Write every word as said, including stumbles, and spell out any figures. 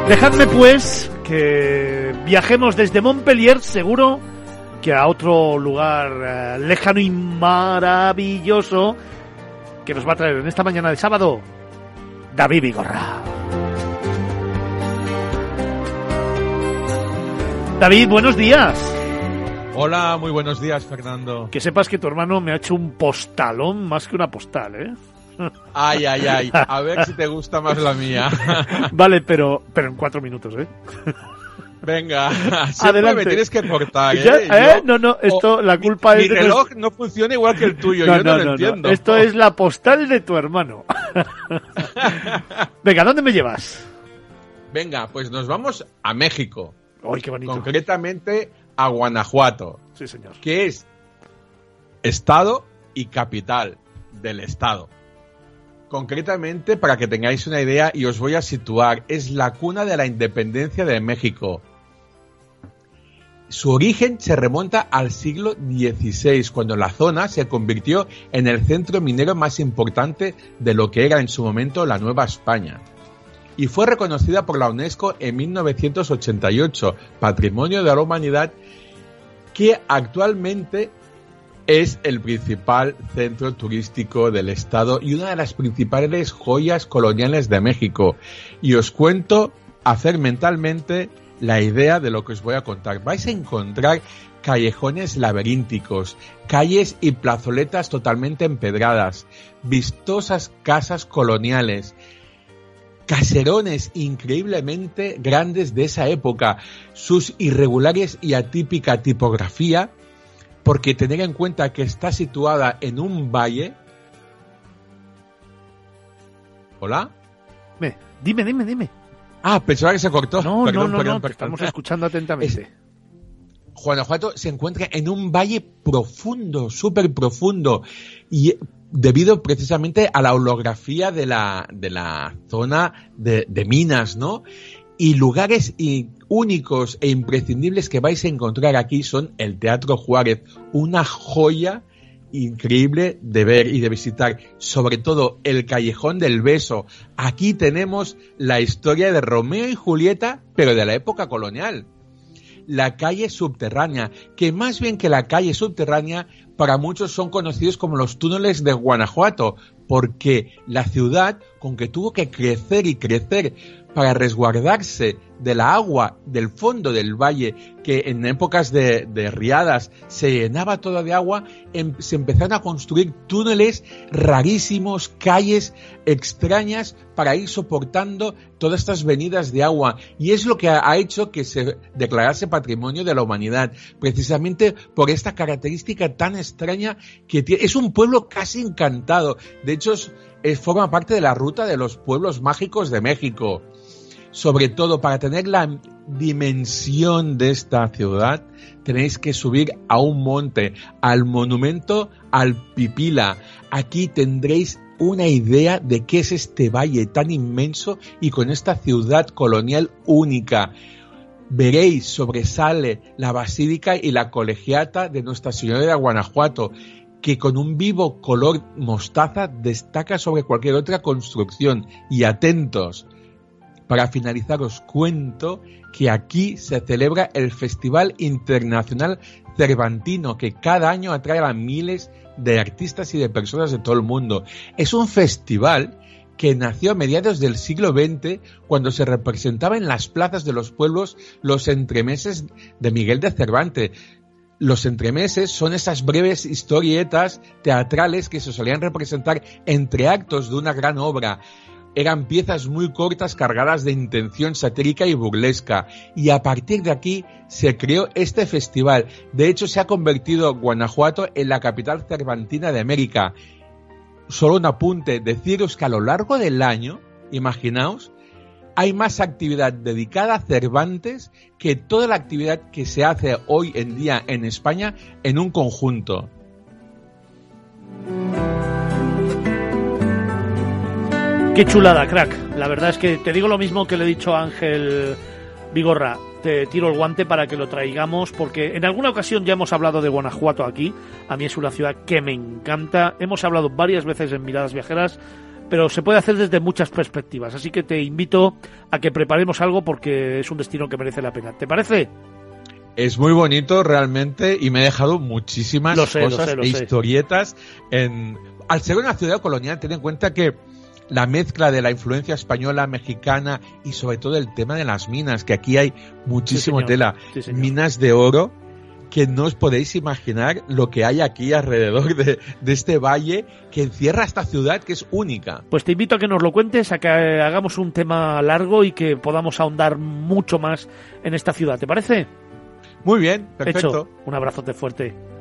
Dejadme pues que viajemos desde Montpellier, seguro que a otro lugar eh, lejano y maravilloso que nos va a traer en esta mañana de sábado David Vigorra. David, buenos días. Hola, muy buenos días, Fernando. Que sepas que tu hermano me ha hecho un postalón más que una postal, ¿eh? Ay, ay, ay. A ver si te gusta más la mía. Vale, pero, pero en cuatro minutos, ¿eh? Venga, siempre adelante. Me tienes que cortar, ¿eh? Ya, ¿eh? Yo, no, no, esto, oh, la culpa mi, es mi de... reloj no funciona igual que el tuyo, no, yo no, no, no, lo entiendo. No. Esto es la postal de tu hermano. Venga, ¿dónde me llevas? Venga, pues nos vamos a México. ¡Ay, qué bonito! Concretamente a Guanajuato. Sí, señor. Que es estado y capital del estado. Concretamente, para que tengáis una idea, y os voy a situar, es la cuna de la independencia de México. Su origen se remonta al siglo dieciséis, cuando la zona se convirtió en el centro minero más importante de lo que era en su momento la Nueva España. Y fue reconocida por la UNESCO en mil novecientos ochenta y ocho, Patrimonio de la Humanidad, que actualmente es el principal centro turístico del estado y una de las principales joyas coloniales de México. Y os cuento, hacer mentalmente la idea de lo que os voy a contar. Vais a encontrar callejones laberínticos, calles y plazoletas totalmente empedradas, vistosas casas coloniales, caserones increíblemente grandes de esa época, sus irregulares y atípica tipografía, porque tener en cuenta que está situada en un valle. ¿Hola? Me, dime, dime, dime. Ah, pensaba que se cortó. No, perdón, no, no, perdón, no, te perdón. estamos escuchando atentamente. Es, Guanajuato se encuentra en un valle profundo, súper profundo, y debido precisamente a la holografía de la, de la zona de, de minas, ¿no? Y lugares y únicos e imprescindibles que vais a encontrar aquí son el Teatro Juárez, una joya increíble de ver y de visitar, sobre todo el Callejón del Beso. Aquí tenemos la historia de Romeo y Julieta, pero de la época colonial. La calle subterránea, que más bien que la calle subterránea, para muchos son conocidos como los túneles de Guanajuato, porque la ciudad, con que tuvo que crecer y crecer para resguardarse de la agua del fondo del valle, que en épocas de, de riadas se llenaba todo de agua, em, se empezaron a construir túneles rarísimos, calles extrañas para ir soportando todas estas venidas de agua. Y es lo que ha, ha hecho que se declarase Patrimonio de la Humanidad, precisamente por esta característica tan extraña que tiene. Es un pueblo casi encantado. De hecho, es, es, forma parte de la ruta de los pueblos mágicos de México. Sobre todo, para tener la dimensión de esta ciudad, tenéis que subir a un monte, al monumento al Pipila. Aquí tendréis una idea de qué es este valle tan inmenso y con esta ciudad colonial única. Veréis, sobresale la basílica y la colegiata de Nuestra Señora de Guanajuato, que con un vivo color mostaza destaca sobre cualquier otra construcción. Y atentos, para finalizar os cuento que aquí se celebra el Festival Internacional Cervantino, que cada año atrae a miles de artistas y de personas de todo el mundo. Es un festival que nació a mediados del siglo veinte, cuando se representaba en las plazas de los pueblos los entremeses de Miguel de Cervantes. Los entremeses son esas breves historietas teatrales que se solían representar entre actos de una gran obra. Eran piezas muy cortas cargadas de intención satírica y burlesca, y a partir de aquí se creó este festival. De hecho, se ha convertido Guanajuato en la capital cervantina de América. Solo un apunte, deciros que a lo largo del año, imaginaos, hay más actividad dedicada a Cervantes que toda la actividad que se hace hoy en día en España en un conjunto. Qué chulada, crack. La verdad es que te digo lo mismo que le he dicho a Ángel Vigorra. Te tiro el guante para que lo traigamos, porque en alguna ocasión ya hemos hablado de Guanajuato aquí. A mí es una ciudad que me encanta. Hemos hablado varias veces en Miradas Viajeras, pero se puede hacer desde muchas perspectivas. Así que te invito a que preparemos algo porque es un destino que merece la pena. ¿Te parece? Es muy bonito realmente y me he dejado muchísimas lo sé, cosas lo sé, lo e sé. historietas. En... Al ser una ciudad colonial, ten en cuenta que la mezcla de la influencia española, mexicana y sobre todo el tema de las minas, que aquí hay muchísimo sí, tela, sí, señor. Minas de oro, que no os podéis imaginar lo que hay aquí alrededor de, de este valle que encierra esta ciudad que es única. Pues te invito a que nos lo cuentes, a que hagamos un tema largo y que podamos ahondar mucho más en esta ciudad. ¿Te parece? Muy bien, perfecto. Hecho. Un abrazote fuerte.